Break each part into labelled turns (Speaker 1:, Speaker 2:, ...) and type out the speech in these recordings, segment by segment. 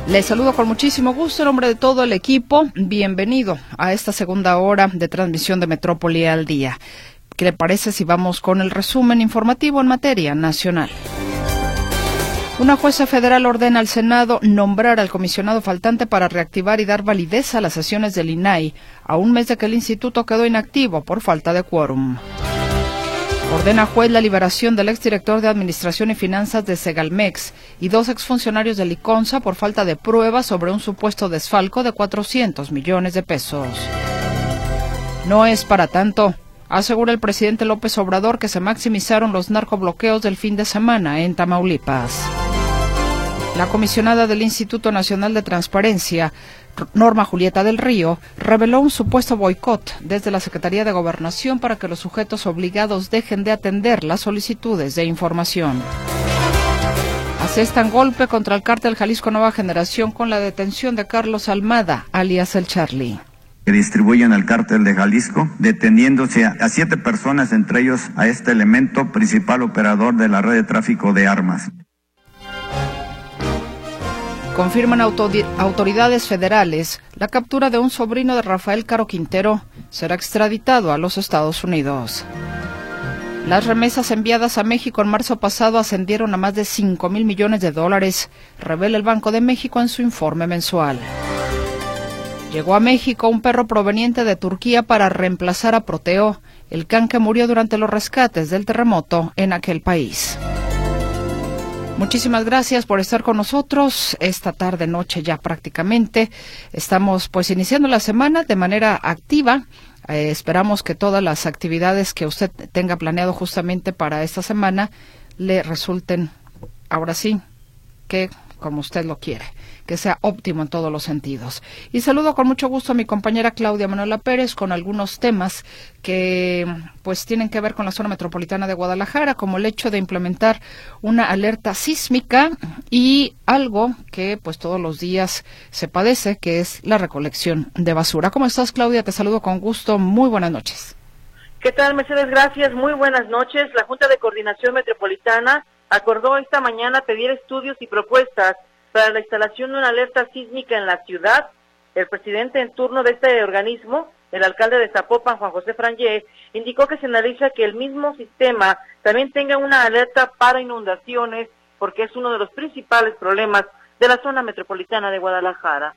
Speaker 1: Les saludo con muchísimo gusto en nombre de todo el equipo. Bienvenido a esta segunda hora de transmisión de Metrópoli al Día. ¿Qué le parece si vamos con el resumen informativo en materia nacional? Una jueza federal ordena al Senado nombrar al comisionado faltante para reactivar y dar validez a las sesiones del INAI, a un mes de que el instituto quedó inactivo por falta de quórum. Ordena juez la liberación del exdirector de Administración y Finanzas de Segalmex y 2 exfuncionarios de Liconza por falta de pruebas sobre un supuesto desfalco de 400 millones de pesos. No es para tanto, asegura el presidente López Obrador, que se maximizaron los narcobloqueos del fin de semana en Tamaulipas. La comisionada del Instituto Nacional de Transparencia, Norma Julieta del Río, reveló un supuesto boicot desde la Secretaría de Gobernación para que los sujetos obligados dejen de atender las solicitudes de información. Asestan golpe contra el cártel Jalisco Nueva Generación con la detención de Carlos Almada, alias El Charlie.
Speaker 2: Que distribuyen al cártel de Jalisco, deteniéndose a 7 personas, entre ellos a este elemento principal operador de la red de tráfico de armas.
Speaker 1: Confirman autoridades federales la captura de un sobrino de Rafael Caro Quintero. Será extraditado a los Estados Unidos. Las remesas enviadas a México en marzo pasado ascendieron a más de 5,000 millones de dólares, revela el Banco de México en su informe mensual. Llegó a México un perro proveniente de Turquía para reemplazar a Proteo, el can que murió durante los rescates del terremoto en aquel país. Muchísimas gracias por estar con nosotros esta tarde, noche ya prácticamente. Estamos pues iniciando la semana de manera activa. Esperamos que todas las actividades que usted tenga planeado justamente para esta semana le resulten, ahora sí, que como usted lo quiere, que sea óptimo en todos los sentidos. Y saludo con mucho gusto a mi compañera Claudia Manuela Pérez con algunos temas que pues tienen que ver con la zona metropolitana de Guadalajara, como el hecho de implementar una alerta sísmica y algo que pues todos los días se padece, que es la recolección de basura. ¿Cómo estás, Claudia? Te saludo con gusto. Muy buenas noches.
Speaker 3: ¿Qué tal, Mercedes? Gracias. Muy buenas noches. La Junta de Coordinación Metropolitana acordó esta mañana pedir estudios y propuestas para la instalación de una alerta sísmica en la ciudad. El presidente en turno de este organismo, el alcalde de Zapopan, Juan José Frangé, indicó que se analiza que el mismo sistema también tenga una alerta para inundaciones, porque es uno de los principales problemas de la zona metropolitana de Guadalajara.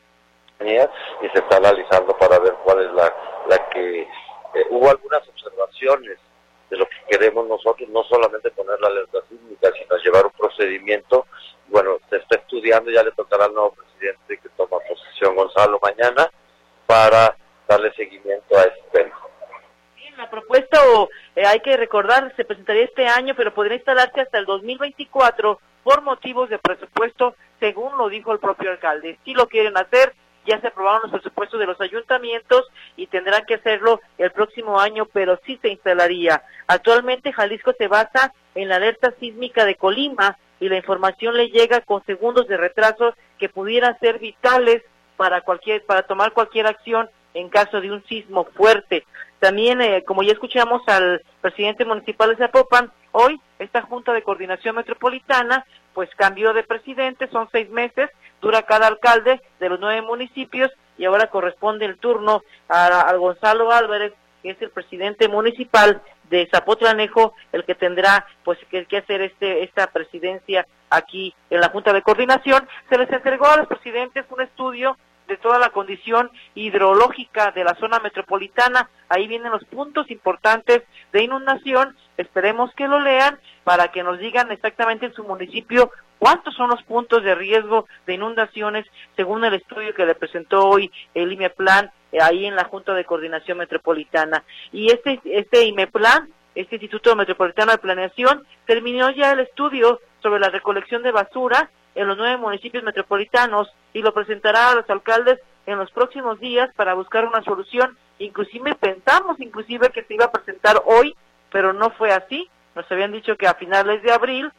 Speaker 4: Y se está analizando para ver cuál es la que... hubo algunas observaciones de lo que queremos nosotros, no solamente poner la alerta sísmica, sino llevar un procedimiento. Bueno, se está estudiando, ya le tocará al nuevo presidente que toma posesión, Gonzalo, mañana, para darle seguimiento a este tema.
Speaker 3: Bien, la propuesta, hay que recordar, se presentaría este año, pero podría instalarse hasta el 2024 por motivos de presupuesto, según lo dijo el propio alcalde. Si lo quieren hacer, ya se aprobaron los presupuestos de los ayuntamientos y tendrán que hacerlo el próximo año, pero sí se instalaría. Actualmente Jalisco se basa en la alerta sísmica de Colima y la información le llega con segundos de retraso que pudieran ser vitales para tomar cualquier acción en caso de un sismo fuerte. También, como ya escuchamos al presidente municipal de Zapopan, hoy esta Junta de Coordinación Metropolitana pues cambió de presidente, son 6 meses, dura cada alcalde de los 9 municipios y ahora corresponde el turno a Gonzalo Álvarez, que es el presidente municipal de Zapotlanejo, el que tendrá pues que hacer esta presidencia aquí en la Junta de Coordinación. Se les entregó a los presidentes un estudio de toda la condición hidrológica de la zona metropolitana. Ahí vienen los puntos importantes de inundación. Esperemos que lo lean para que nos digan exactamente en su municipio cuántos son los puntos de riesgo de inundaciones según el estudio que le presentó hoy el IMEPLAN ahí en la Junta de Coordinación Metropolitana. Y este IMEPLAN, este Instituto Metropolitano de Planeación, terminó ya el estudio sobre la recolección de basura en los 9 municipios metropolitanos y lo presentará a los alcaldes en los próximos días para buscar una solución. Pensamos que se iba a presentar hoy, pero no fue así. Nos habían dicho que a finales de abril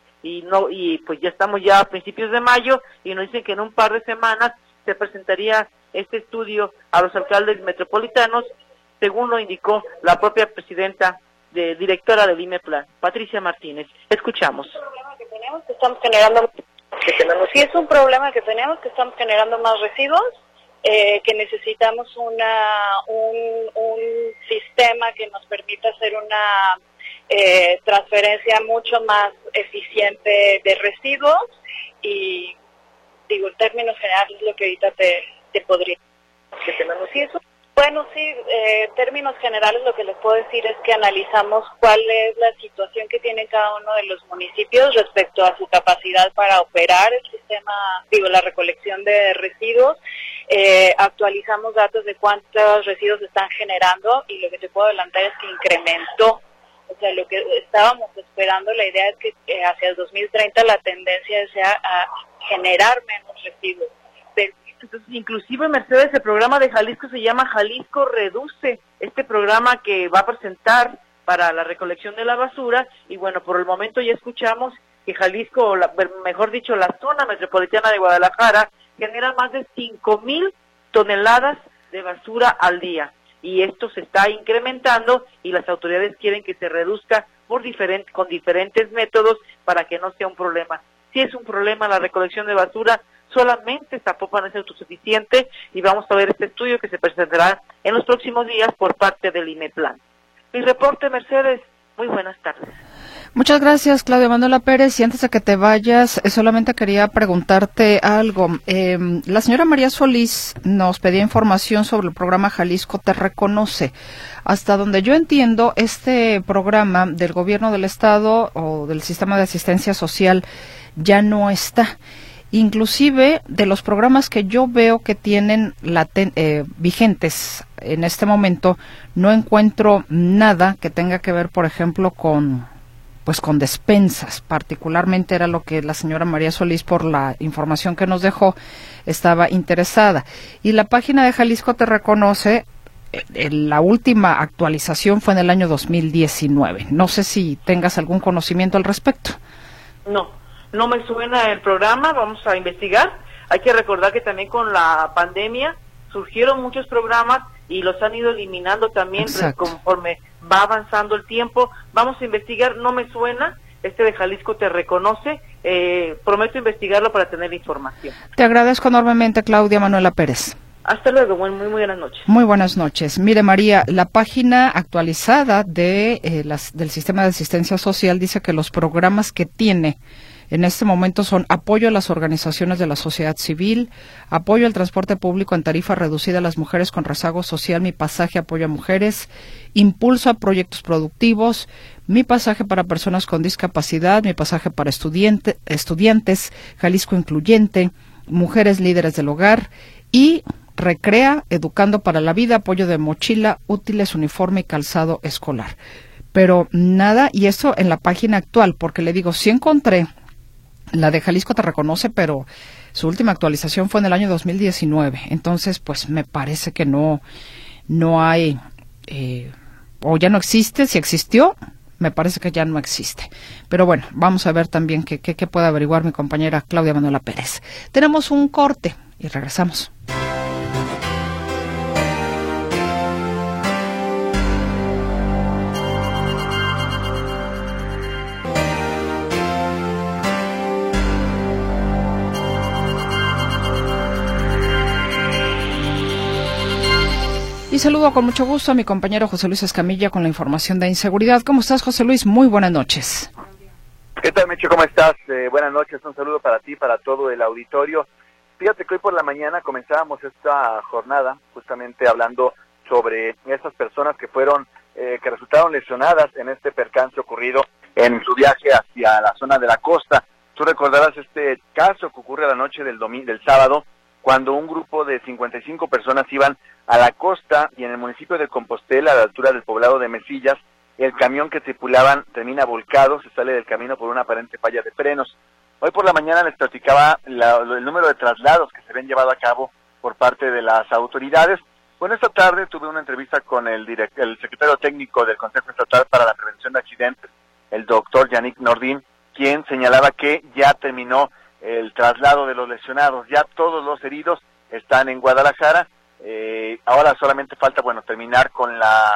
Speaker 3: y pues ya estamos ya a principios de mayo y nos dicen que en un par de semanas se presentaría este estudio a los alcaldes metropolitanos, según lo indicó la propia presidenta directora del IMEPLAN, Patricia Martínez. Escuchamos.
Speaker 5: Estamos generando que tenemos. Sí, es un problema que tenemos, que estamos generando más residuos, que necesitamos un sistema que nos permita hacer una transferencia mucho más eficiente de residuos y, digo, en términos generales lo que ahorita te podría que tenemos. Sí, eso. Bueno, sí, en términos generales lo que les puedo decir es que analizamos cuál es la situación que tiene cada uno de los municipios respecto a su capacidad para operar el sistema, la recolección de residuos. Actualizamos datos de cuántos residuos están generando y lo que te puedo adelantar es que incrementó. O sea, lo que estábamos esperando, la idea es que hacia el 2030 la tendencia sea a generar menos residuos.
Speaker 3: Entonces, inclusive, Mercedes, el programa de Jalisco se llama Jalisco Reduce, este programa que va a presentar para la recolección de la basura, y bueno, por el momento ya escuchamos que Jalisco, mejor dicho, la zona metropolitana de Guadalajara, genera más de 5,000 toneladas de basura al día, y esto se está incrementando, y las autoridades quieren que se reduzca con diferentes métodos para que no sea un problema. Si es un problema la recolección de basura, solamente Zapopan es autosuficiente y vamos a ver este estudio que se presentará en los próximos días por parte del INEPLAN. Mi reporte, Mercedes, muy buenas tardes.
Speaker 1: Muchas gracias, Claudia Manuela Pérez. Y antes de que te vayas, solamente quería preguntarte algo. La señora María Solís nos pedía información sobre el programa Jalisco Te Reconoce. Hasta donde yo entiendo, este programa del gobierno del estado o del sistema de asistencia social ya no está. Inclusive de los programas que yo veo que tienen vigentes en este momento, no encuentro nada que tenga que ver, por ejemplo, con despensas. Particularmente era lo que la señora María Solís, por la información que nos dejó, estaba interesada. Y la página de Jalisco Te Reconoce, la última actualización fue en el año 2019. No sé si tengas algún conocimiento al respecto.
Speaker 3: No me suena el programa, vamos a investigar. Hay que recordar que también con la pandemia surgieron muchos programas y los han ido eliminando también. Exacto. Conforme va avanzando el tiempo. Vamos a investigar, no me suena, este de Jalisco Te Reconoce, prometo investigarlo para tener información.
Speaker 1: Te agradezco enormemente, Claudia Manuela Pérez.
Speaker 3: Hasta luego, muy buenas noches.
Speaker 1: Muy buenas noches. Mire, María, la página actualizada del Sistema de Asistencia Social dice que los programas que tiene en este momento son apoyo a las organizaciones de la sociedad civil, apoyo al transporte público en tarifa reducida a las mujeres con rezago social, Mi Pasaje apoyo a mujeres, impulso a proyectos productivos, Mi Pasaje para personas con discapacidad, Mi Pasaje para estudiantes, Jalisco Incluyente, Mujeres Líderes del Hogar y Recrea, Educando para la Vida, apoyo de mochila, útiles, uniforme y calzado escolar. Pero nada, y eso en la página actual, porque le digo, sí encontré la de Jalisco Te Reconoce, pero su última actualización fue en el año 2019. Entonces, pues me parece que no hay, o ya no existe. Si existió, me parece que ya no existe. Pero bueno, vamos a ver también qué puede averiguar mi compañera Claudia Manuela Pérez. Tenemos un corte y regresamos. Y saludo con mucho gusto a mi compañero José Luis Escamilla con la información de inseguridad. ¿Cómo estás, José Luis? Muy buenas noches.
Speaker 6: ¿Qué tal, Meche? ¿Cómo estás? Buenas noches, un saludo para ti, para todo el auditorio. Fíjate que hoy por la mañana comenzábamos esta jornada justamente hablando sobre esas personas que resultaron lesionadas en este percance ocurrido en su viaje hacia la zona de la costa. Tú recordarás este caso que ocurre la noche del sábado, cuando un grupo de 55 personas iban a la costa y en el municipio de Compostela, a la altura del poblado de Mesillas, el camión que tripulaban termina volcado, se sale del camino por una aparente falla de frenos. Hoy por la mañana les platicaba el número de traslados que se habían llevado a cabo por parte de las autoridades. Bueno, esta tarde tuve una entrevista con el secretario técnico del Consejo Estatal para la Prevención de Accidentes, el doctor Yannick Nordin, quien señalaba que ya terminó el traslado de los lesionados, ya todos los heridos están en Guadalajara. Ahora solamente falta, terminar con la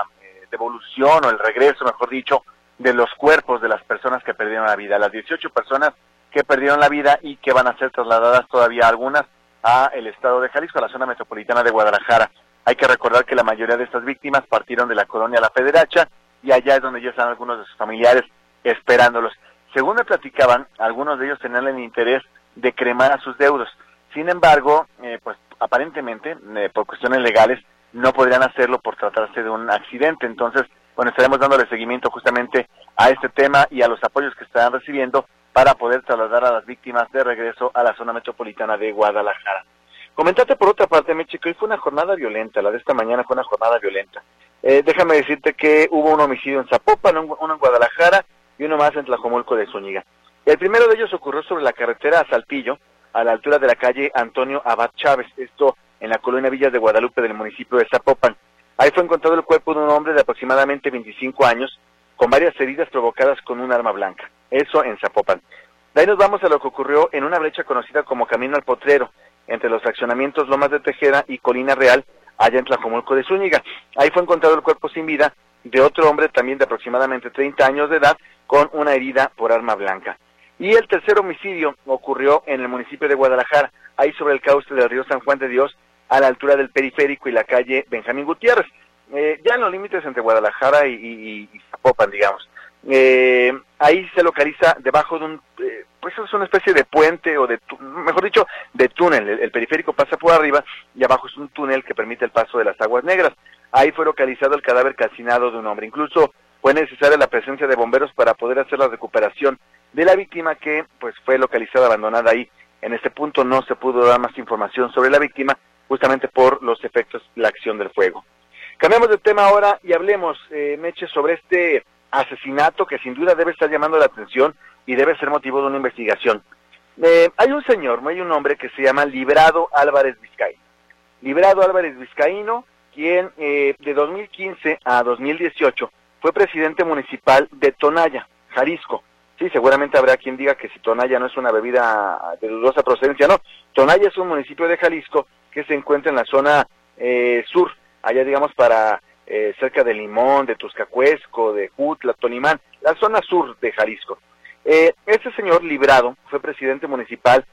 Speaker 6: devolución o el regreso, mejor dicho, de los cuerpos de las personas que perdieron la vida. Las 18 personas que perdieron la vida y que van a ser trasladadas todavía algunas a el estado de Jalisco, a la zona metropolitana de Guadalajara. Hay que recordar que la mayoría de estas víctimas partieron de la colonia La Federacha y allá es donde ya están algunos de sus familiares esperándolos. Según me platicaban, algunos de ellos tenían el interés de cremar a sus deudos. Sin embargo, pues aparentemente, por cuestiones legales, no podrían hacerlo por tratarse de un accidente. Entonces, bueno, estaremos dándole seguimiento justamente a este tema y a los apoyos que estarán recibiendo para poder trasladar a las víctimas de regreso a la zona metropolitana de Guadalajara. Comentarte por otra parte, Meche, que hoy fue una jornada violenta, la de esta mañana fue una jornada violenta. Déjame decirte que hubo un homicidio en Zapopan, uno en Guadalajara y uno más en Tlajomulco de Zúñiga. El primero de ellos ocurrió sobre la carretera a Saltillo, a la altura de la calle Antonio Abad Chávez, esto en la colonia Villas de Guadalupe del municipio de Zapopan. Ahí fue encontrado el cuerpo de un hombre de aproximadamente 25 años, con varias heridas provocadas con un arma blanca, eso en Zapopan. De ahí nos vamos a lo que ocurrió en una brecha conocida como Camino al Potrero, entre los fraccionamientos Lomas de Tejeda y Colina Real, allá en Tlajomulco de Zúñiga. Ahí fue encontrado el cuerpo sin vida de otro hombre también de aproximadamente 30 años de edad, con una herida por arma blanca. Y el tercer homicidio ocurrió en el municipio de Guadalajara, ahí sobre el cauce del río San Juan de Dios, a la altura del Periférico y la calle Benjamín Gutiérrez, ya en los límites entre Guadalajara y Zapopan, digamos. Ahí se localiza debajo de un, pues es una especie de puente o mejor dicho, de túnel. El periférico pasa por arriba y abajo es un túnel que permite el paso de las aguas negras. Ahí fue localizado el cadáver calcinado de un hombre. Incluso fue necesaria la presencia de bomberos para poder hacer la recuperación de la víctima, que pues fue localizada abandonada ahí. En este punto no se pudo dar más información sobre la víctima, justamente por los efectos de la acción del fuego. Cambiamos de tema ahora y hablemos, Meche, sobre este asesinato que sin duda debe estar llamando la atención y debe ser motivo de una investigación. Hay un hombre que se llama Librado Álvarez Vizcaíno. Librado Álvarez Vizcaíno, quien de 2015 a 2018 fue presidente municipal de Tonaya, Jalisco. Sí, seguramente habrá quien diga que si Tonaya no es una bebida de dudosa procedencia, no. Tonaya es un municipio de Jalisco que se encuentra en la zona sur, allá digamos para cerca de Limón, de Tuzcacuesco, de Jutla, Tonimán, la zona sur de Jalisco. Este señor Librado fue presidente municipal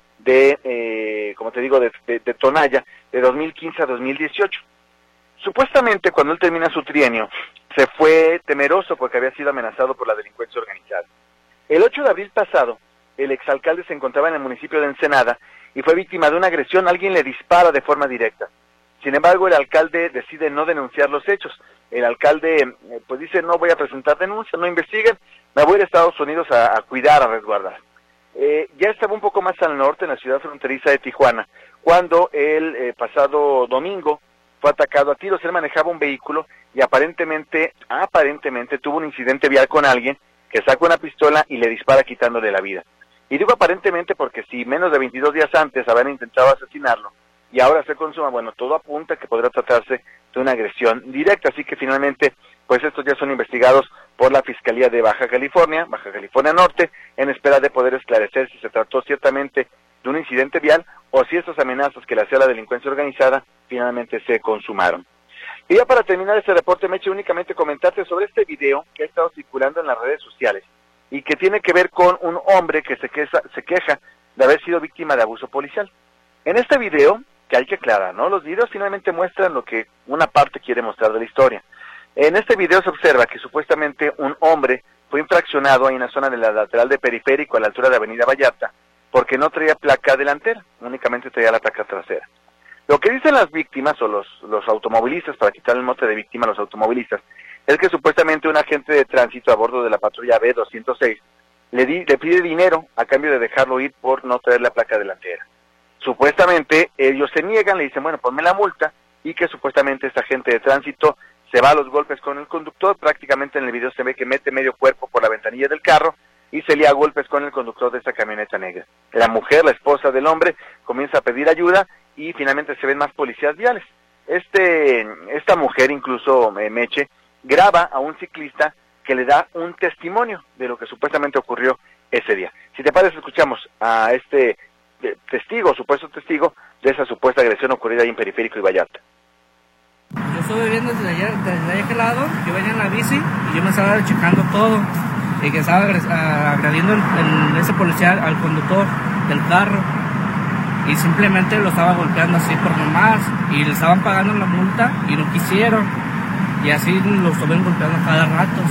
Speaker 6: de, como te digo, de Tonaya, de 2015 a 2018. Supuestamente cuando él termina su trienio, se fue temeroso porque había sido amenazado por la delincuencia organizada. El 8 de abril pasado, el exalcalde se encontraba en el municipio de Ensenada y fue víctima de una agresión. Alguien le dispara de forma directa. Sin embargo, el alcalde decide no denunciar los hechos. El alcalde pues dice, no voy a presentar denuncia, no investiguen, me voy a Estados Unidos a cuidar, a resguardar. Ya estaba un poco más al norte, en la ciudad fronteriza de Tijuana, cuando el pasado domingo fue atacado a tiros. Él manejaba un vehículo y aparentemente tuvo un incidente vial con alguien que saca una pistola y le dispara quitándole la vida. Y digo aparentemente porque si menos de 22 días antes habían intentado asesinarlo y ahora se consuma, bueno, todo apunta que podrá tratarse de una agresión directa. Así que finalmente, pues estos ya son investigados por la Fiscalía de Baja California Norte, en espera de poder esclarecer si se trató ciertamente de un incidente vial o si estas amenazas que le hacía la delincuencia organizada finalmente se consumaron. Y ya para terminar este reporte, Meche, únicamente comentarte sobre este video que ha estado circulando en las redes sociales y que tiene que ver con un hombre que se queja de haber sido víctima de abuso policial. En este video, que hay que aclarar, ¿no? Los videos finalmente muestran lo que una parte quiere mostrar de la historia. En este video se observa que supuestamente un hombre fue infraccionado ahí en la zona de la lateral de Periférico, a la altura de Avenida Vallarta, porque no traía placa delantera, únicamente traía la placa trasera. Lo que dicen las víctimas o los automovilistas, para quitar el mote de víctima a los automovilistas, es que supuestamente un agente de tránsito a bordo de la patrulla B206 le pide dinero a cambio de dejarlo ir por no traer la placa delantera. Supuestamente ellos se niegan, le dicen, bueno, ponme la multa, y que supuestamente este agente de tránsito se va a los golpes con el conductor. Prácticamente en el video se ve que mete medio cuerpo por la ventanilla del carro y se lía a golpes con el conductor de esta camioneta negra. La mujer, la esposa del hombre, comienza a pedir ayuda y finalmente se ven más policías viales. Esta mujer incluso, Meche, graba a un ciclista que le da un testimonio de lo que supuestamente ocurrió ese día. Si te parece, escuchamos a este supuesto testigo de esa supuesta agresión ocurrida ahí en Periférico y Vallarta.
Speaker 7: Yo estuve viendo desde aquel lado, yo venía en la bici y yo me estaba checando todo. que estaba agrediendo ese policía al conductor del carro, y simplemente lo estaba golpeando así por nomás, y le estaban pagando la multa y no quisieron, y así lo estaban golpeando cada rato.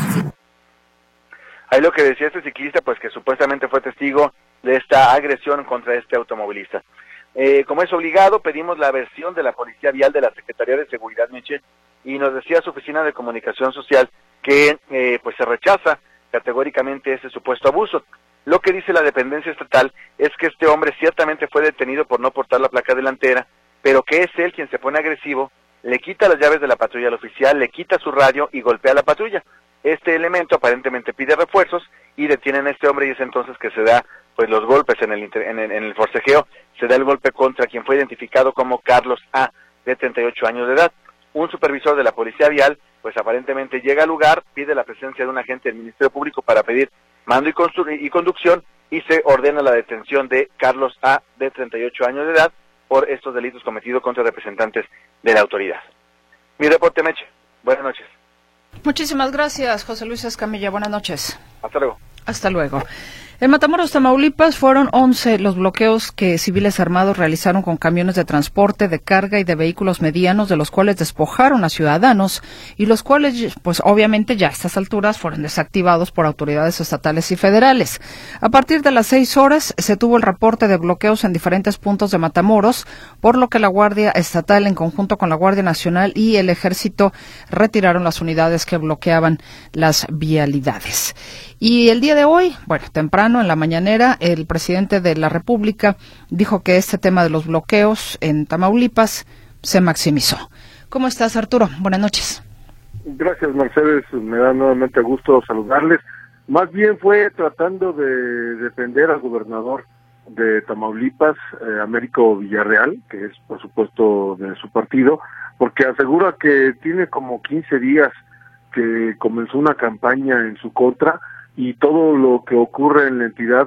Speaker 6: Ahí lo que decía este ciclista, pues que supuestamente fue testigo de esta agresión contra este automovilista. Como es obligado, pedimos la versión de la Policía Vial de la Secretaría de Seguridad, Meche, y nos decía su Oficina de Comunicación Social que pues se rechaza categóricamente ese supuesto abuso. Lo que dice la dependencia estatal es que este hombre ciertamente fue detenido por no portar la placa delantera, pero que es él quien se pone agresivo, le quita las llaves de la patrulla al oficial, le quita su radio y golpea a la patrulla. Este elemento aparentemente pide refuerzos y detienen a este hombre, y es entonces que se da pues los golpes en el forcejeo. Se da el golpe contra quien fue identificado como Carlos A., de 38 años de edad. Un supervisor de la Policía Vial pues aparentemente llega al lugar, pide la presencia de un agente del Ministerio Público para pedir mando y conducción, y se ordena la detención de Carlos A., de 38 años de edad, por estos delitos cometidos contra representantes de la autoridad. Mi reporte, Meche. Buenas noches.
Speaker 1: Muchísimas gracias, José Luis Escamilla. Buenas noches.
Speaker 6: Hasta luego.
Speaker 1: Hasta luego. En Matamoros, Tamaulipas, fueron 11 los bloqueos que civiles armados realizaron con camiones de transporte, de carga y de vehículos medianos, de los cuales despojaron a ciudadanos y los cuales, pues obviamente ya a estas alturas fueron desactivados por autoridades estatales y federales. A partir de las 6 horas se tuvo el reporte de bloqueos en diferentes puntos de Matamoros, por lo que la Guardia Estatal, en conjunto con la Guardia Nacional y el Ejército, retiraron las unidades que bloqueaban las vialidades. Y el día de hoy, bueno, temprano en la mañanera, el presidente de la República dijo que este tema de los bloqueos en Tamaulipas se maximizó. ¿Cómo estás, Arturo? Buenas noches.
Speaker 8: Gracias, Mercedes. Me da nuevamente gusto saludarles. Más bien fue tratando de defender al gobernador de Tamaulipas, Américo Villarreal, que es, por supuesto, de su partido, porque asegura que tiene como 15 días que comenzó una campaña en su contra, y todo lo que ocurre en la entidad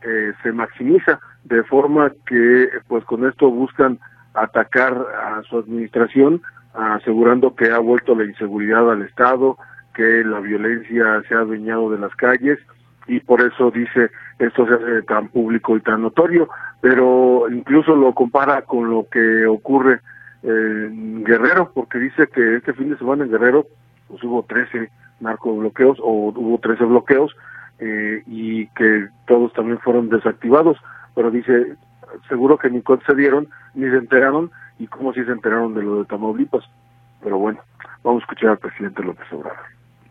Speaker 8: se maximiza, de forma que pues con esto buscan atacar a su administración, asegurando que ha vuelto la inseguridad al Estado, que la violencia se ha adueñado de las calles, y por eso dice esto se hace tan público y tan notorio, pero incluso lo compara con lo que ocurre en Guerrero, porque dice que este fin de semana en Guerrero pues hubo 13 narcobloqueos, o hubo 13 bloqueos, y que todos también fueron desactivados, pero dice, seguro que ni concedieron, ni se enteraron, y cómo si se enteraron de lo de Tamaulipas. Pero bueno, vamos a escuchar al presidente López Obrador.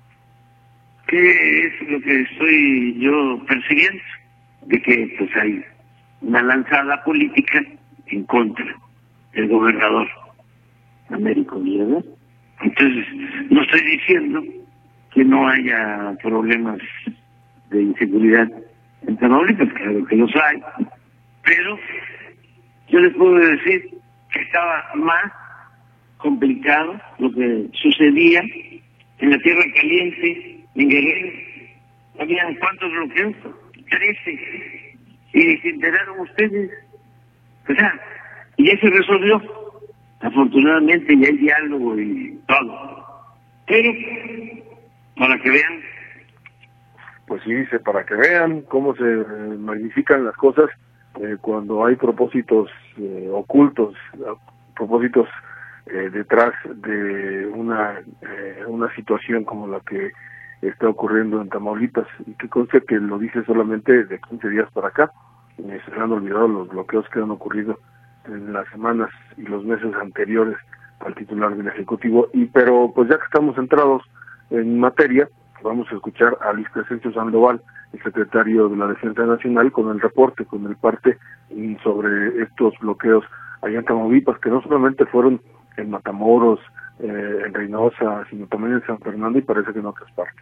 Speaker 9: ¿Qué es lo que estoy yo persiguiendo? De que pues hay una lanzada política en contra del gobernador Américo Villarreal. Entonces, no estoy diciendo que no haya problemas de inseguridad en Tamaulipas, claro que los hay, pero yo les puedo decir que estaba más complicado lo que sucedía en la Tierra Caliente, en Guerrero. ¿Habían cuántos bloqueos? 13. Y se enteraron ustedes. O sea, y ya se resolvió. Afortunadamente ya hay diálogo y todo. Pero, para que vean.
Speaker 8: Pues sí, dice, para que vean cómo se magnifican las cosas cuando hay propósitos ocultos, propósitos detrás de una situación como la que está ocurriendo en Tamaulipas, y que conste que lo dice solamente de 15 días para acá. Se han olvidado los bloqueos que han ocurrido en las semanas y los meses anteriores al titular del Ejecutivo, pero pues ya que estamos centrados en materia, vamos a escuchar a Luis Crescencio Sandoval, el secretario de la Defensa Nacional, con el reporte, con el parte sobre estos bloqueos allá en Tamaulipas, que no solamente fueron en Matamoros, en Reynosa, sino también en San Fernando, y parece que en otras partes.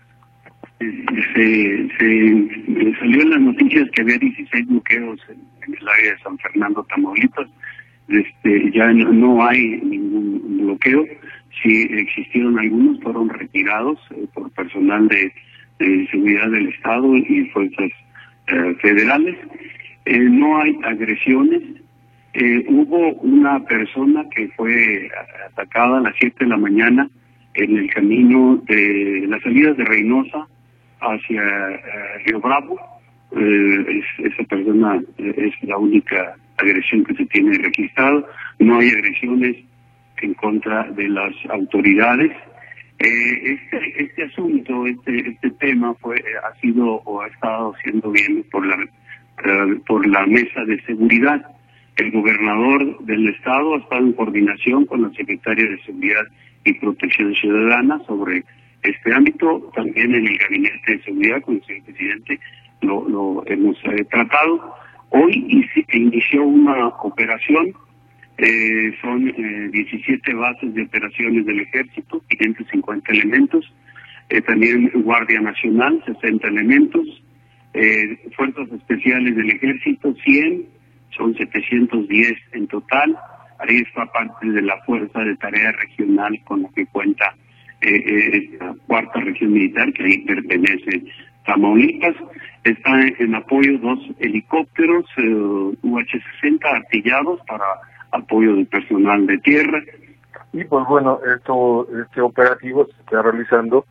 Speaker 9: Se salió en las noticias que había 16 bloqueos en el área de San Fernando, Tamaulipas. Ya no hay ningún bloqueo. Si existieron algunos, fueron retirados por personal de seguridad del Estado y fuerzas federales. No hay agresiones. Hubo una persona que fue atacada a las 7 de la mañana en el camino de las salidas de Reynosa hacia Río Bravo. Esa persona es la única agresión que se tiene registrada. No hay agresiones en contra de las autoridades. Este asunto, este tema ha sido o ha estado siendo bien por la mesa de seguridad. El gobernador del estado ha estado en coordinación con la secretaria de Seguridad y Protección Ciudadana sobre este ámbito. También en el gabinete de seguridad con el señor presidente lo hemos tratado. Hoy inició una operación. Son 17 bases de operaciones del ejército, 550 elementos, también Guardia Nacional, 60 elementos, Fuerzas Especiales del Ejército, 100, son 710 en total. Ahí está parte de la Fuerza de Tarea Regional con la que cuenta esta cuarta región militar, que ahí pertenece Tamaulipas. Está en apoyo 2 helicópteros UH-60 artillados para apoyo del personal de tierra.
Speaker 8: Y pues bueno, este operativo se está realizando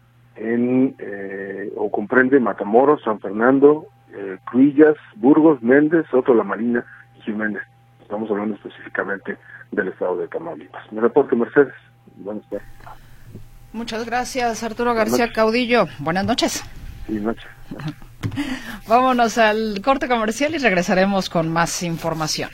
Speaker 8: o comprende Matamoros, San Fernando, Cruillas, Burgos, Méndez, Soto La Marina y Jiménez. Estamos hablando específicamente del estado de Tamaulipas. Me reporto, Mercedes. Buenas tardes.
Speaker 1: Muchas gracias, Arturo García Caudillo. Buenas noches.
Speaker 8: Sí, noches.
Speaker 1: Vámonos al corte comercial y regresaremos con más información.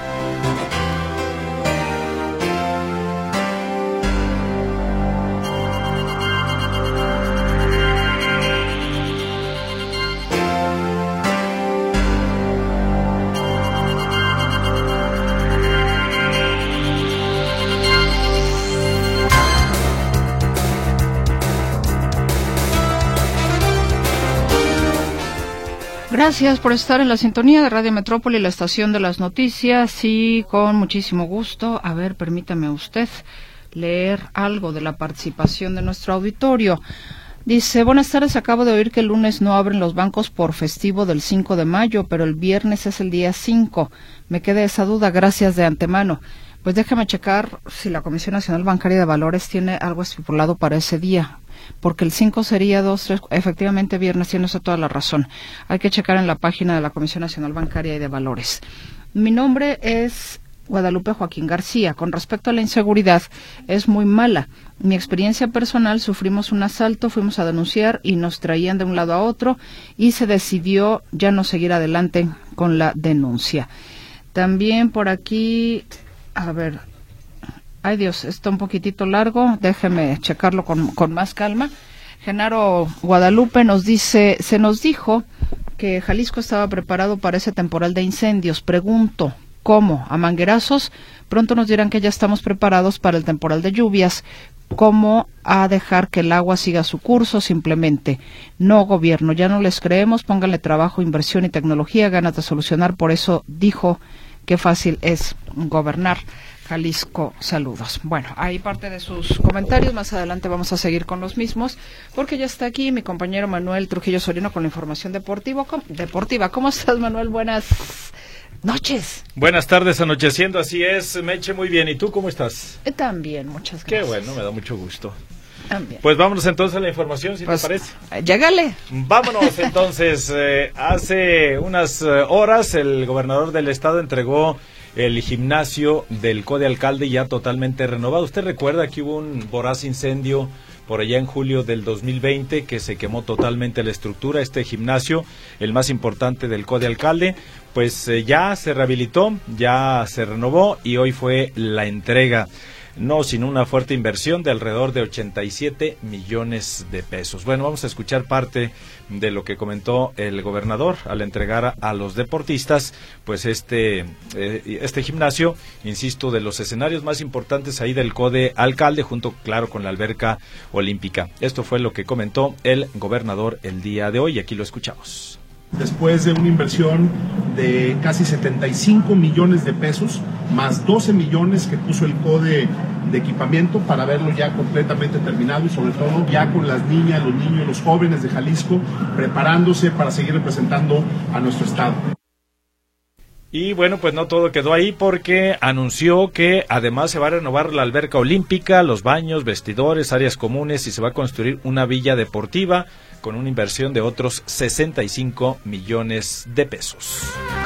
Speaker 1: Gracias por estar en la sintonía de Radio Metrópoli, la estación de las noticias, y con muchísimo gusto, permítame usted leer algo de la participación de nuestro auditorio. Dice: buenas tardes, acabo de oír que el lunes no abren los bancos por festivo del 5 de mayo, pero el viernes es el día 5. Me queda esa duda, gracias de antemano. Pues déjame checar si la Comisión Nacional Bancaria de Valores tiene algo estipulado para ese día, porque el 5 sería 2, 3, efectivamente viernes, tiene toda la razón. Hay que checar en la página de la Comisión Nacional Bancaria y de Valores. Mi nombre es Guadalupe Joaquín García. Con respecto a la inseguridad, es muy mala. Mi experiencia personal, sufrimos un asalto, fuimos a denunciar y nos traían de un lado a otro y se decidió ya no seguir adelante con la denuncia. También por aquí, ay Dios, está un poquitito largo, déjeme checarlo con más calma. Genaro Guadalupe nos dice: se nos dijo que Jalisco estaba preparado para ese temporal de incendios. Pregunto, ¿cómo? ¿A manguerazos? Pronto nos dirán que ya estamos preparados para el temporal de lluvias. ¿Cómo a dejar que el agua siga su curso? Simplemente, no, gobierno, ya no les creemos, pónganle trabajo, inversión y tecnología, ganas de solucionar. Por eso dijo qué fácil es gobernar. Jalisco, saludos. Bueno, ahí parte de sus comentarios. Más adelante vamos a seguir con los mismos, porque ya está aquí mi compañero Manuel Trujillo Soriano con la información deportiva. ¿Cómo estás, Manuel? Buenas noches.
Speaker 10: Buenas tardes, anocheciendo, así es, Meche, muy bien. ¿Y tú cómo estás?
Speaker 1: También, muchas gracias.
Speaker 10: Qué bueno, me da mucho gusto.
Speaker 1: También.
Speaker 10: Pues vámonos entonces a la información, si te parece.
Speaker 1: Llégale.
Speaker 10: Vámonos entonces. Hace unas horas el gobernador del estado entregó el gimnasio del CODE Alcalde ya totalmente renovado. Usted recuerda que hubo un voraz incendio por allá en julio del 2020 que se quemó totalmente la estructura. Este gimnasio, el más importante del CODE Alcalde, pues ya se rehabilitó, ya se renovó y hoy fue la entrega. No sin una fuerte inversión de alrededor de 87 millones de pesos. Bueno, vamos a escuchar parte de lo que comentó el gobernador al entregar a los deportistas pues este gimnasio, insisto, de los escenarios más importantes ahí del CODE Alcalde, junto, claro, con la alberca olímpica. Esto fue lo que comentó el gobernador el día de hoy y aquí lo escuchamos.
Speaker 11: Después de una inversión de casi 75 millones de pesos, más 12 millones que puso el CODE de equipamiento para verlo ya completamente terminado y sobre todo ya con las niñas, los niños y los jóvenes de Jalisco preparándose para seguir representando a nuestro estado.
Speaker 10: Y bueno, pues no todo quedó ahí porque anunció que además se va a renovar la alberca olímpica, los baños, vestidores, áreas comunes y se va a construir una villa deportiva con una inversión de otros 65 millones de pesos.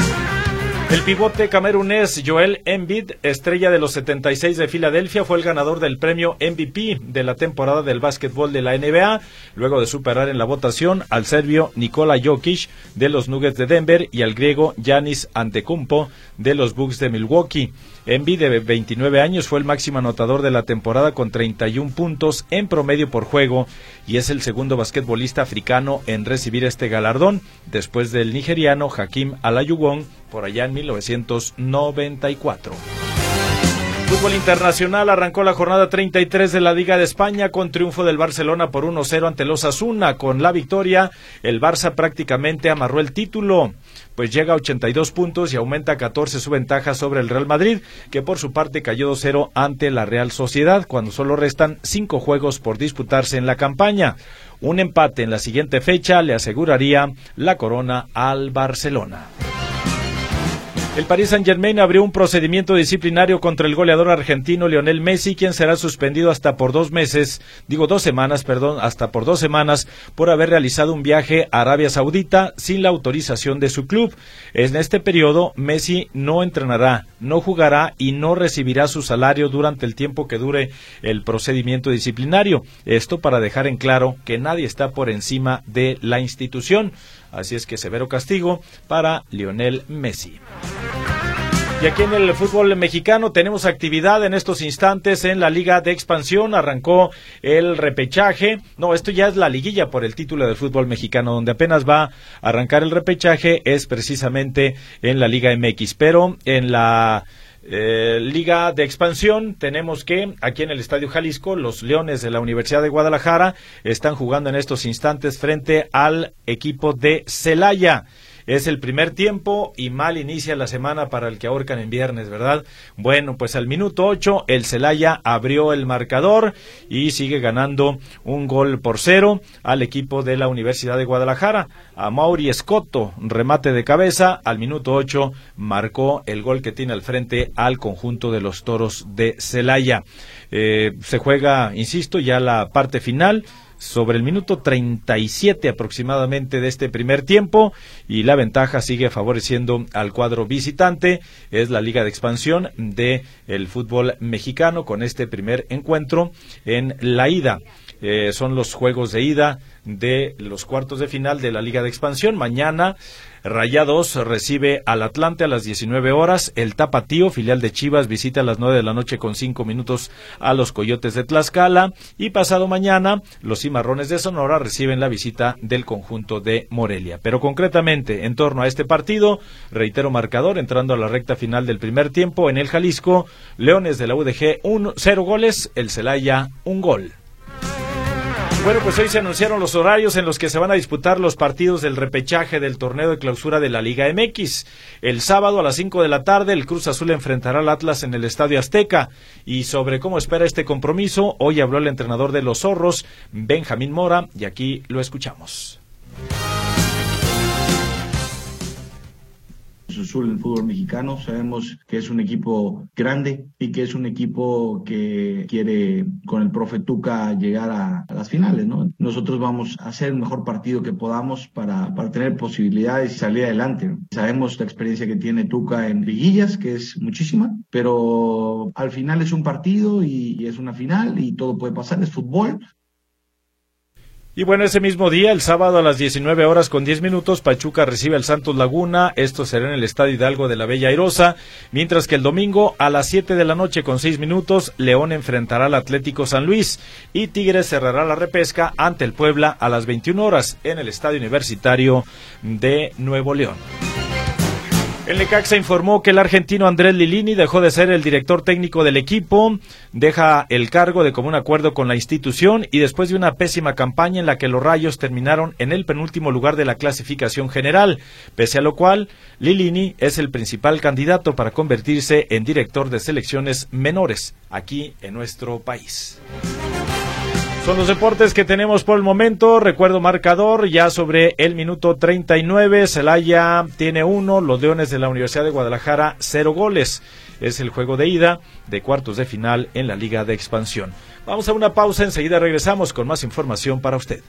Speaker 10: El pivote camerunés Joel Embiid, estrella de los 76 de Filadelfia, fue el ganador del premio MVP de la temporada del básquetbol de la NBA, luego de superar en la votación al serbio Nikola Jokic de los Nuggets de Denver y al griego Giannis Antetokounmpo de los Bucks de Milwaukee. Embiid, de 29 años, fue el máximo anotador de la temporada con 31 puntos en promedio por juego y es el segundo basquetbolista africano en recibir este galardón, después del nigeriano Hakeem Olajuwon por allá en 1994. Fútbol internacional, arrancó la jornada 33 de la Liga de España con triunfo del Barcelona por 1-0 ante el Osasuna. Con la victoria, el Barça prácticamente amarró el título, pues llega a 82 puntos y aumenta a 14 su ventaja sobre el Real Madrid, que por su parte cayó 2-0 ante la Real Sociedad, cuando solo restan 5 juegos por disputarse en la campaña. Un empate en la siguiente fecha le aseguraría la corona al Barcelona. El Paris Saint-Germain abrió un procedimiento disciplinario contra el goleador argentino Lionel Messi, quien será suspendido hasta por 2 semanas por haber realizado un viaje a Arabia Saudita sin la autorización de su club. En este periodo, Messi no entrenará, no jugará y no recibirá su salario durante el tiempo que dure el procedimiento disciplinario. Esto para dejar en claro que nadie está por encima de la institución. Así es que severo castigo para Lionel Messi. Y aquí en el fútbol mexicano tenemos actividad en estos instantes en la Liga de Expansión. Arrancó el repechaje. No, esto ya es la liguilla por el título del fútbol mexicano. Donde apenas va a arrancar el repechaje es precisamente en la Liga MX. Pero en la Liga de Expansión tenemos que aquí en el Estadio Jalisco los Leones de la Universidad de Guadalajara están jugando en estos instantes frente al equipo de Celaya. Es el primer tiempo y mal inicia la semana para el que ahorcan en viernes, ¿verdad? Bueno, pues al minuto 8 el Celaya abrió el marcador y sigue ganando 1-0 al equipo de la Universidad de Guadalajara. A Mauri Escoto, remate de cabeza, al minuto 8 marcó el gol que tiene al frente al conjunto de los Toros de Celaya. Se juega, insisto, ya la parte final, sobre el minuto 37 aproximadamente de este primer tiempo, y la ventaja sigue favoreciendo al cuadro visitante. Es la Liga de Expansión de el fútbol mexicano con este primer encuentro en la ida. Son los juegos de ida de los cuartos de final de la Liga de Expansión. Mañana Rayados recibe al Atlante a las 19 horas. El Tapatío, filial de Chivas, visita a las 9 de la noche con 5 minutos a los Coyotes de Tlaxcala. Y pasado mañana, los Cimarrones de Sonora reciben la visita del conjunto de Morelia. Pero concretamente, en torno a este partido, reitero marcador, entrando a la recta final del primer tiempo en el Jalisco, Leones de la UDG 0 goles, el Celaya 1 gol. Bueno, pues hoy se anunciaron los horarios en los que se van a disputar los partidos del repechaje del torneo de clausura de la Liga MX. El sábado a las 5 de la tarde, el Cruz Azul enfrentará al Atlas en el Estadio Azteca. Y sobre cómo espera este compromiso, hoy habló el entrenador de los Zorros, Benjamín Mora, y aquí lo escuchamos.
Speaker 12: Azul en el fútbol mexicano, sabemos que es un equipo grande y que es un equipo que quiere con el profe Tuca llegar a las finales, ¿no? Nosotros vamos a hacer el mejor partido que podamos para tener posibilidades y salir adelante. Sabemos la experiencia que tiene Tuca en liguillas, que es muchísima, pero al final es un partido y es una final y todo puede pasar, es fútbol.
Speaker 10: Y bueno, ese mismo día, el sábado a las 19 horas con 10 minutos, Pachuca recibe al Santos Laguna. Esto será en el Estadio Hidalgo de la Bella Airosa. Mientras que el domingo a las 7 de la noche con 6 minutos, León enfrentará al Atlético San Luis. Y Tigres cerrará la repesca ante el Puebla a las 21 horas en el Estadio Universitario de Nuevo León. El Necaxa informó que el argentino Andrés Lilini dejó de ser el director técnico del equipo, deja el cargo de común acuerdo con la institución y después de una pésima campaña en la que los Rayos terminaron en el penúltimo lugar de la clasificación general, pese a lo cual Lilini es el principal candidato para convertirse en director de selecciones menores aquí en nuestro país. Son los deportes que tenemos por el momento. Recuerdo marcador ya sobre el minuto 39. Celaya tiene 1, los Leones de la Universidad de Guadalajara 0 goles. Es el juego de ida de cuartos de final en la Liga de Expansión. Vamos a una pausa, enseguida regresamos con más información para usted.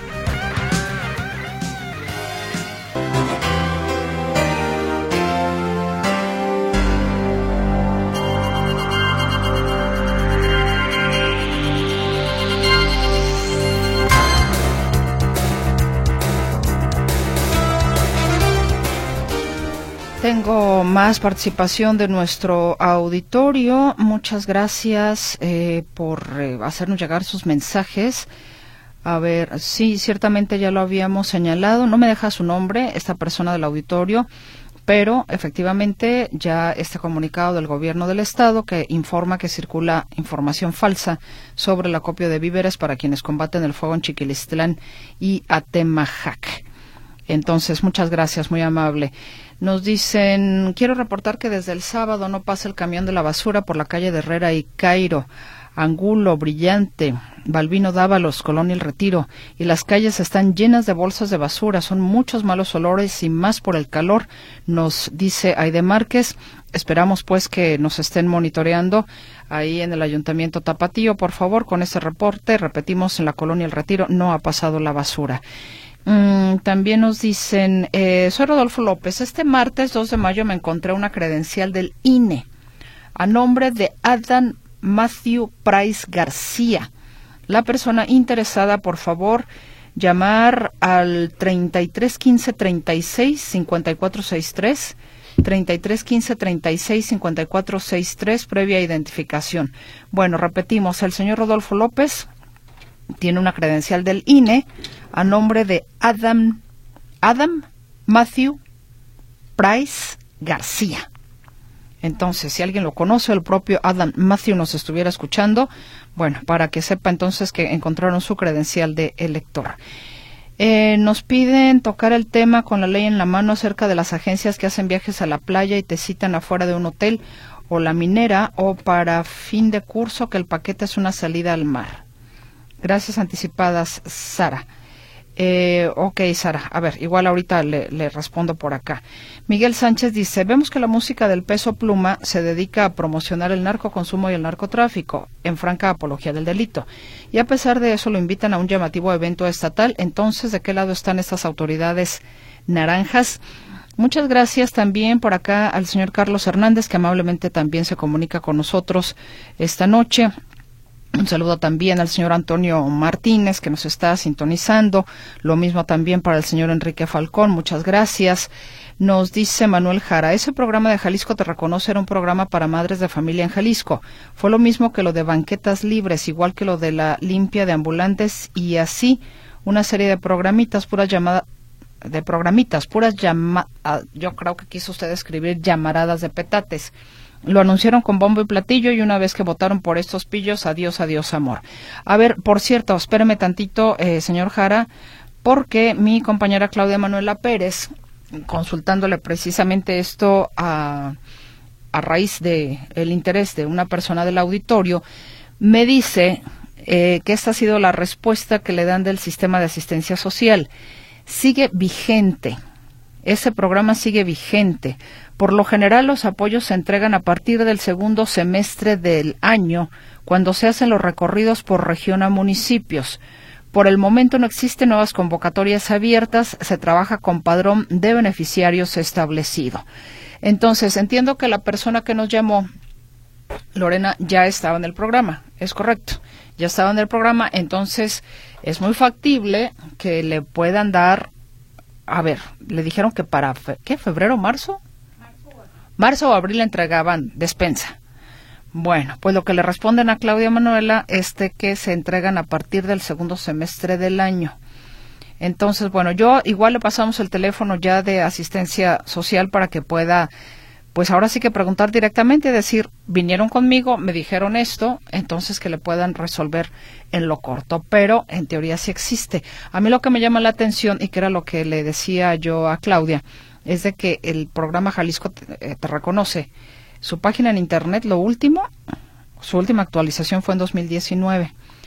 Speaker 1: Tengo más participación de nuestro auditorio. Muchas gracias por hacernos llegar sus mensajes. A ver, sí, ciertamente ya lo habíamos señalado. No me deja su nombre, esta persona del auditorio, pero efectivamente ya está comunicado del gobierno del estado que informa que circula información falsa sobre el acopio de víveres para quienes combaten el fuego en Chiquilistlán y Atemajac. Entonces, muchas gracias, muy amable. Nos dicen, quiero reportar que desde el sábado no pasa el camión de la basura por la calle de Herrera y Cairo, Angulo, Brillante, Balbino Dávalos, Colonia El Retiro, y las calles están llenas de bolsas de basura, son muchos malos olores y más por el calor, nos dice Aide Márquez. Esperamos pues que nos estén monitoreando ahí en el Ayuntamiento Tapatío, por favor, con ese reporte. Repetimos, en la Colonia El Retiro no ha pasado la basura. También nos dicen, soy Rodolfo López, este martes 2 de mayo me encontré una credencial del INE a nombre de Adam Matthew Price García. La persona interesada, por favor, llamar al 33 15 36 54 63, 33 15 36 54 63, previa identificación. Bueno, repetimos, el señor Rodolfo López tiene una credencial del INE a nombre de Adam Matthew Price García. Entonces, si alguien lo conoce, el propio Adam Matthew nos estuviera escuchando, bueno, para que sepa entonces que encontraron su credencial de elector. Nos piden tocar el tema con la ley en la mano acerca de las agencias que hacen viajes a la playa y te citan afuera de un hotel o la minera, o para fin de curso que el paquete es una salida al mar. Gracias anticipadas, Sara. Ok, Sara. A ver, igual ahorita le respondo por acá. Miguel Sánchez dice, vemos que la música del Peso Pluma se dedica a promocionar el narcoconsumo y el narcotráfico, en franca apología del delito. Y a pesar de eso lo invitan a un llamativo evento estatal. Entonces, ¿de qué lado están estas autoridades naranjas? Muchas gracias también por acá al señor Carlos Hernández, que amablemente también se comunica con nosotros esta noche. Un saludo también al señor Antonio Martínez, que nos está sintonizando. Lo mismo también para el señor Enrique Falcón. Muchas gracias. Nos dice Manuel Jara, ese programa de Jalisco Te Reconoce era un programa para madres de familia en Jalisco. Fue lo mismo que lo de banquetas libres, igual que lo de la limpia de ambulantes, y así una serie de programitas, yo creo que quiso usted escribir llamaradas de petates. Lo anunciaron con bombo y platillo, y una vez que votaron por estos pillos, adiós, adiós, amor. A ver, por cierto, espéreme tantito, señor Jara, porque mi compañera Claudia Manuela Pérez, consultándole precisamente esto a raíz de el interés de una persona del auditorio, me dice que esta ha sido la respuesta que le dan del sistema de asistencia social. Sigue vigente. Ese programa sigue vigente. Por lo general, los apoyos se entregan a partir del segundo semestre del año, cuando se hacen los recorridos por región a municipios. Por el momento no existen nuevas convocatorias abiertas, se trabaja con padrón de beneficiarios establecido. Entonces, entiendo que la persona que nos llamó, Lorena, ya estaba en el programa, es correcto, ya estaba en el programa, entonces es muy factible que le puedan dar, a ver, le dijeron que para, ¿qué? ¿Febrero, marzo? Marzo o abril le entregaban despensa. Bueno, pues lo que le responden a Claudia Manuela es que se entregan a partir del segundo semestre del año. Entonces, bueno, yo igual le pasamos el teléfono ya de asistencia social para que pueda, pues ahora sí que preguntar directamente, decir, vinieron conmigo, me dijeron esto, entonces que le puedan resolver en lo corto, pero en teoría sí existe. A mí lo que me llama la atención, y que era lo que le decía yo a Claudia, es de que el programa Jalisco Te Reconoce, su página en internet, su última actualización fue en 2019.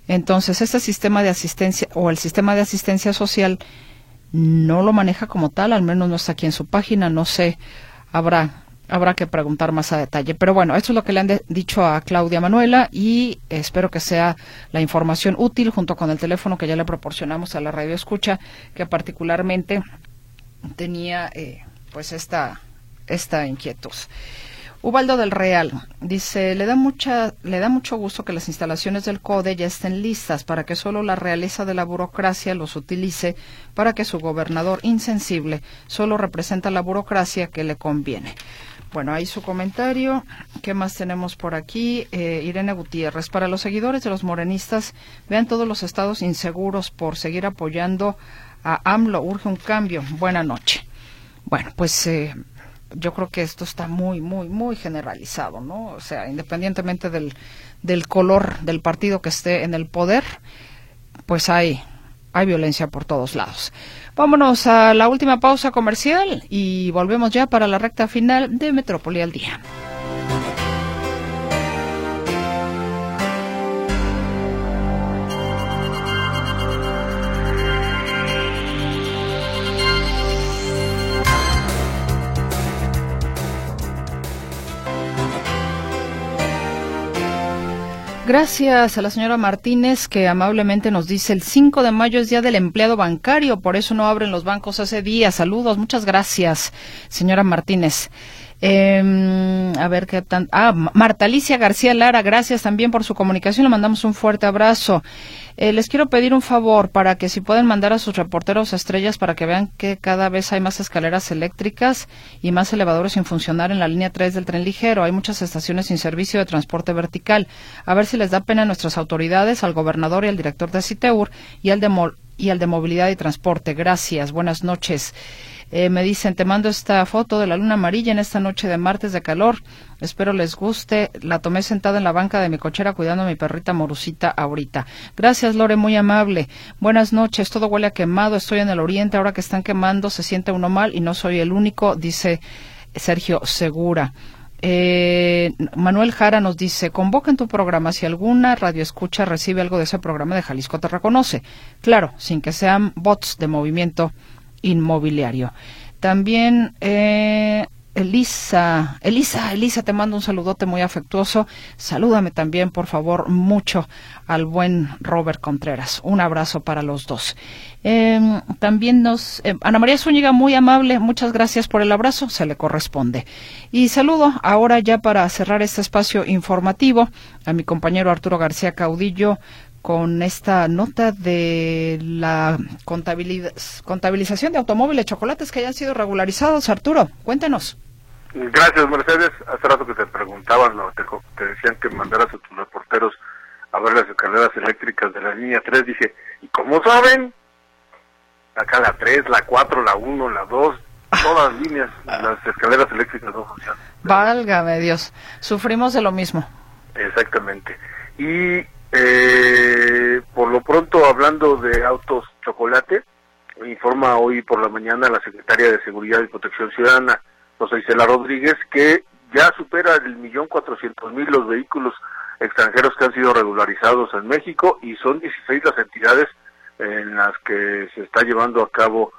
Speaker 1: Entonces, este sistema de asistencia o el sistema de asistencia social no lo maneja como tal, al menos no está aquí en su página, no sé, habrá que preguntar más a detalle. Pero bueno, esto es lo que le han dicho a Claudia Manuela y espero que sea la información útil junto con el teléfono que ya le proporcionamos a la radio escucha, que particularmente tenía pues esta inquietud. Ubaldo del Real dice, le da mucho gusto que las instalaciones del CODE ya estén listas para que solo la realeza de la burocracia los utilice para que su gobernador insensible solo representa la burocracia que le conviene. Bueno, ahí su comentario. ¿Qué más tenemos por aquí? Irene Gutiérrez, para los seguidores de los morenistas, vean todos los estados inseguros por seguir apoyando a AMLO, urge un cambio. Buena noche. Bueno, pues yo creo que esto está muy, muy, muy generalizado, ¿no? O sea, independientemente del color del partido que esté en el poder, pues hay violencia por todos lados. Vámonos a la última pausa comercial y volvemos ya para la recta final de Metrópoli al Día. Gracias a la señora Martínez, que amablemente nos dice el 5 de mayo es Día del Empleado Bancario, por eso no abren los bancos ese día. Saludos, muchas gracias, señora Martínez. A ver qué tan... Marta Alicia García Lara, gracias también por su comunicación, le mandamos un fuerte abrazo. Les quiero pedir un favor para que si pueden mandar a sus reporteros estrellas para que vean que cada vez hay más escaleras eléctricas y más elevadores sin funcionar en la línea 3 del tren ligero. Hay muchas estaciones sin servicio de transporte vertical. A ver si les da pena a nuestras autoridades, al gobernador y al director de CITEUR y al de Movilidad y Transporte. Gracias, buenas noches. Me dicen, te mando esta foto de la luna amarilla en esta noche de martes de calor. Espero les guste. La tomé sentada en la banca de mi cochera cuidando a mi perrita Morucita ahorita. Gracias, Lore, muy amable. Buenas noches. Todo huele a quemado. Estoy en el oriente. Ahora que están quemando se siente uno mal y no soy el único, dice Sergio Segura. Manuel Jara nos dice, convoca en tu programa si alguna radioescucha recibe algo de ese programa de Jalisco te reconoce. Claro, sin que sean bots de movimiento inmobiliario. También Elisa, te mando un saludote muy afectuoso. Salúdame también, por favor, mucho al buen Robert Contreras. Un abrazo para los dos. También Ana María Zúñiga, muy amable, muchas gracias por el abrazo, se le corresponde. Y saludo ahora ya para cerrar este espacio informativo a mi compañero Arturo García Caudillo con esta nota de la contabilización de automóviles chocolates que hayan sido regularizados. Arturo, cuéntenos.
Speaker 8: Gracias, Mercedes. Hace rato que te preguntaban, ¿no? te decían que mandaras a tus reporteros a ver las escaleras eléctricas de la línea 3. Dije, ¿y cómo saben? Acá la 3, la 4, la 1, la 2, todas las líneas, las escaleras eléctricas no funcionan.
Speaker 1: Válgame Dios, sufrimos de lo mismo.
Speaker 8: Exactamente. Y por lo pronto, hablando de autos chocolate, informa hoy por la mañana la secretaria de Seguridad y Protección Ciudadana, Rosa Isela Rodríguez, que ya supera el 1.400.000 los vehículos extranjeros que han sido regularizados en México y son 16 las entidades en las que se está llevando a cabo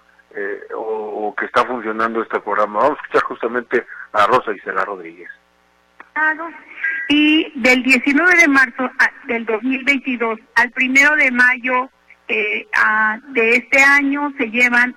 Speaker 8: o que está funcionando este programa. Vamos a escuchar justamente a Rosa Isela Rodríguez.
Speaker 13: Y del 19 de marzo del 2022 al 1 de mayo de este año se llevan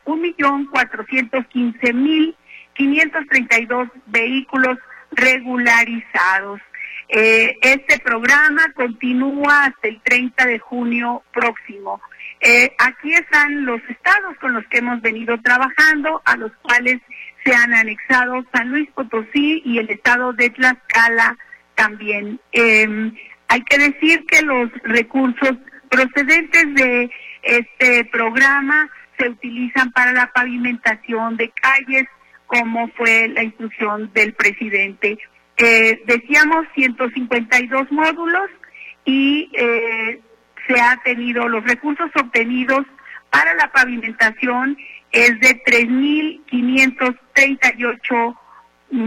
Speaker 13: 1.415.532 vehículos regularizados. Este programa continúa hasta el 30 de junio próximo. Aquí están los estados con los que hemos venido trabajando, a los cuales se han anexado San Luis Potosí y el estado de Tlaxcala también. Hay que decir que los recursos procedentes de este programa se utilizan para la pavimentación de calles, como fue la instrucción del presidente. Decíamos 152 módulos y se ha tenido los recursos obtenidos para la pavimentación es de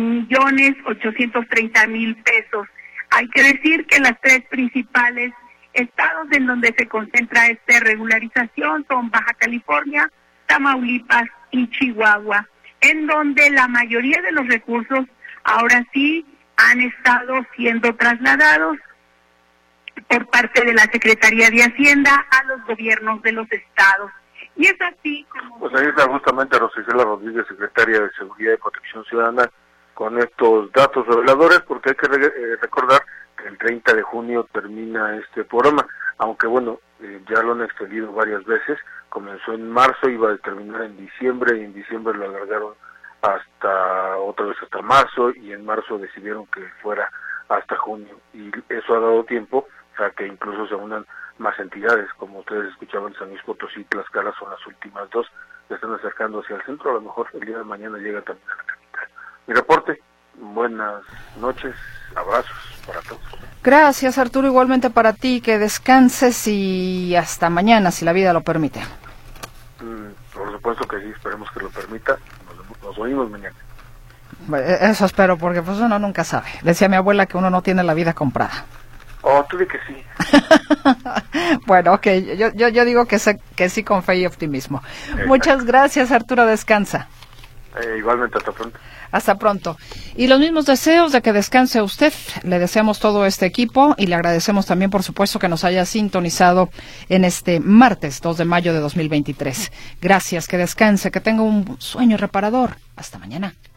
Speaker 13: 3.538.830.000 pesos. Hay que decir que las tres principales estados en donde se concentra esta regularización son Baja California, Tamaulipas y Chihuahua, en donde la mayoría de los recursos ahora sí han estado siendo trasladados por parte de la Secretaría de Hacienda a los gobiernos de los estados. Y es así como...
Speaker 8: Pues ahí está justamente Rosicela Rodríguez, secretaria de Seguridad y Protección Ciudadana, con estos datos reveladores, porque hay que recordar que el 30 de junio termina este programa, aunque bueno, ya lo han extendido varias veces. Comenzó en marzo, iba a terminar en diciembre, y en diciembre lo alargaron otra vez hasta marzo, y en marzo decidieron que fuera hasta junio, y eso ha dado tiempo a que incluso se unan más entidades, como ustedes escuchaban. San Luis Potosí y Tlaxcala son las últimas dos, que están acercando hacia el centro. A lo mejor el día de mañana llega también a la capital. Mi reporte, buenas noches, abrazos para todos.
Speaker 1: Gracias, Arturo, igualmente para ti, que descanses y hasta mañana, si la vida lo permite.
Speaker 8: Por supuesto que sí, esperemos que lo permita. Nos oímos mañana.
Speaker 1: Eso espero, porque pues uno nunca sabe. Decía mi abuela que uno no tiene la vida comprada.
Speaker 8: Oh, tú di que sí.
Speaker 1: Bueno, ok, yo digo que sí, con fe y optimismo. Muchas gracias, Arturo, descansa.
Speaker 8: Igualmente, hasta pronto.
Speaker 1: Hasta pronto. Y los mismos deseos de que descanse usted. Le deseamos todo este equipo y le agradecemos también, por supuesto, que nos haya sintonizado en este martes 2 de mayo de 2023. Gracias, que descanse, que tenga un sueño reparador. Hasta mañana.